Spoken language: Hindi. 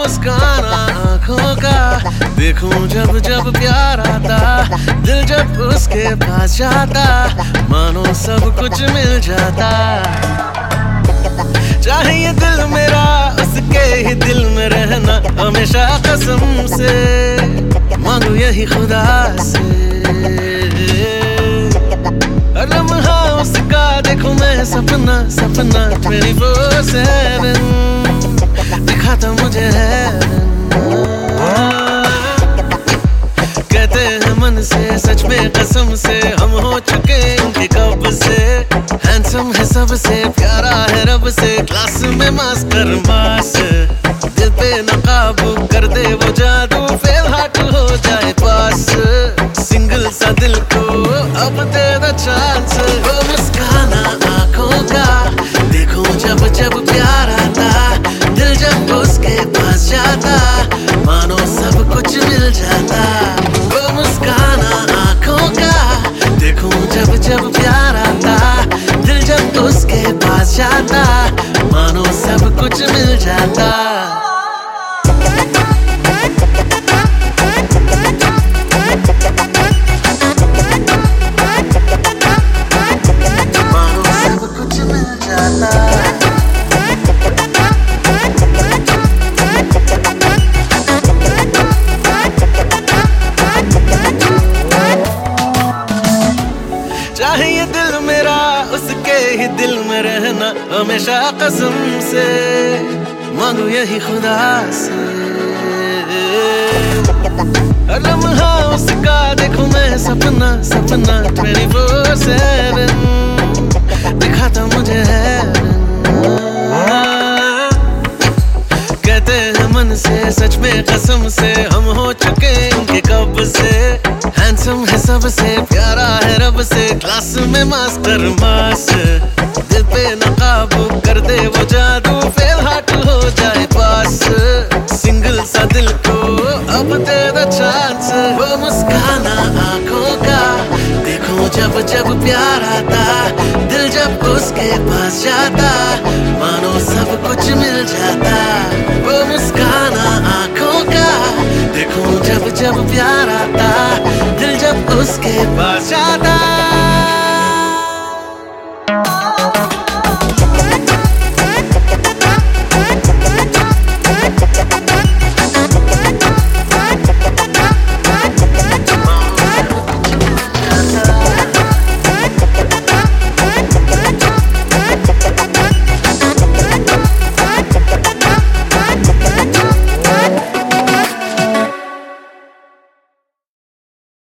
मुस्काना आँखों का, देखूं जब जब प्यार आता, दिल जब उसके पास जाता, मानो सब कुछ मिल जाता। चाहे ये दिल मेरा उसके ही दिल में रहना, हमेशा कसम से मांगू यही खुदा से। हर लम्हा उसका देखूं मैं सपना सपना 24/7 दिखाता मुझे है। कहते हैं मन से सच में कसम से, हम हो चुके इनके कब से। हैंडसम है सबसे, प्यारा है रब से, क्लास में मास्टर मास। दिल पे न काबू कर दे वो जादू, फेल हार्ट हो जाए पास। सिंगल सा दिल को अब दे द चांस। वो मुस्काना आँखों का, देखो जब जब प्यार आता, दिल जब उसके पास जाता, मानो सब कुछ मिल जाता। वो मुस्काना आँखों का, देखो जब जब प्यार आता, दिल जब उसके पास जाता, मानो सब कुछ मिल जाता। चाहे ये दिल मेरा उसके ही दिल में रहना, हमेशा कसम से मांगू यही खुदा से। हर लम्हा उसका देखूं मैं सपना सपना 24/7 दिखाता मुझे है। कहते हैं मन से सच में कसम से, हम हो चुके इनके कब से। हैंडसम है सबसे, प्यारा है रब से, क्लास में मास्टर मास। दिल पे न काबू कर दे वो जादू, फेल हार्ट हो जाए पास। सिंगल सा दिल को अब दे द चांस। वो मुस्काना आँखों का, देखो जब जब प्यार आता, दिल जब उसके पास जाता, मानो सब कुछ मिल जाता। वो मुस्काना आँखों का, देखो जब जब प्यार आता, दिल जब उसके पास जाता।